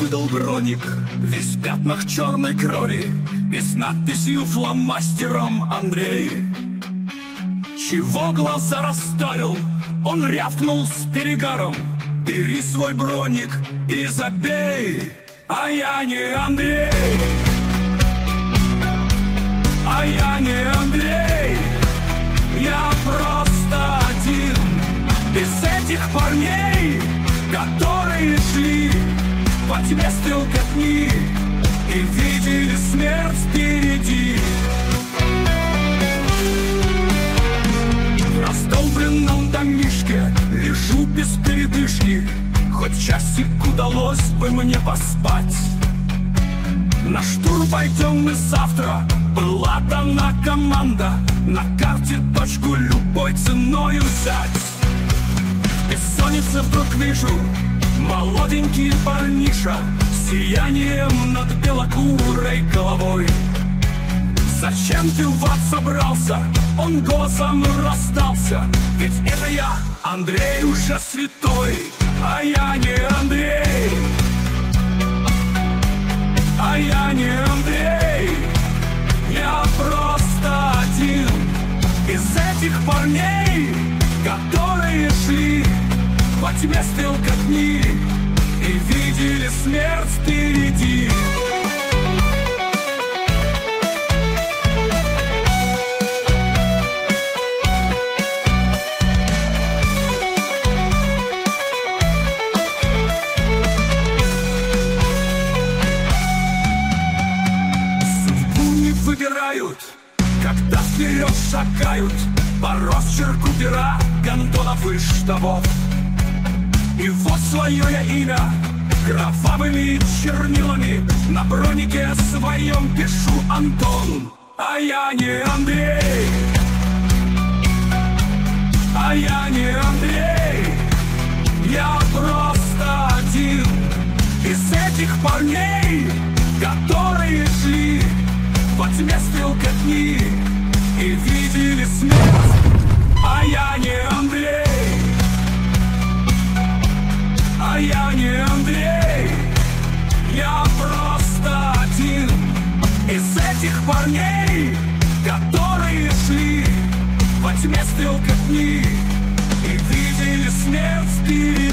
выдал броник, весь в пятнах черной крови, и с надписью фломастером «Андрей». Чего глаза расставил, он рявкнул с перегаром: «Бери свой броник и забей!» А я не Андрей, а я не Андрей, я просто один из этих парней, которые шли по тьме стрелкотни и видели смерть впереди. В раздолбленном домишке лежу без передышки, хоть часик удалось бы мне поспать. На штурм пойдем мы завтра, была дана команда, на карте точку любой ценою взять. В бессоннице вдруг вижу молоденький парниша с сиянием над белокурой головой. «Зачем ты в ад собрался?» Он голосом раздался: «Ведь это я, Андрей, уже святой, а я не Андрей, а я не Андрей, я просто один из этих парней, которые шли по тьме стрелкотни и видели смерть впереди». Выбирают, когда вперед шагают по росчерку пера гондонов и штабов. И вот свое я имя кровавыми чернилами на бронике своем пишу: Антон. А я не Андрей, а я не Андрей, я просто один из этих парней, которые шли по тьме стрелкотни и видели смерть. А я не Андрей, а я не Андрей, я просто один из этих парней, которые шли по тьме стрелкотни и видели смерть впереди.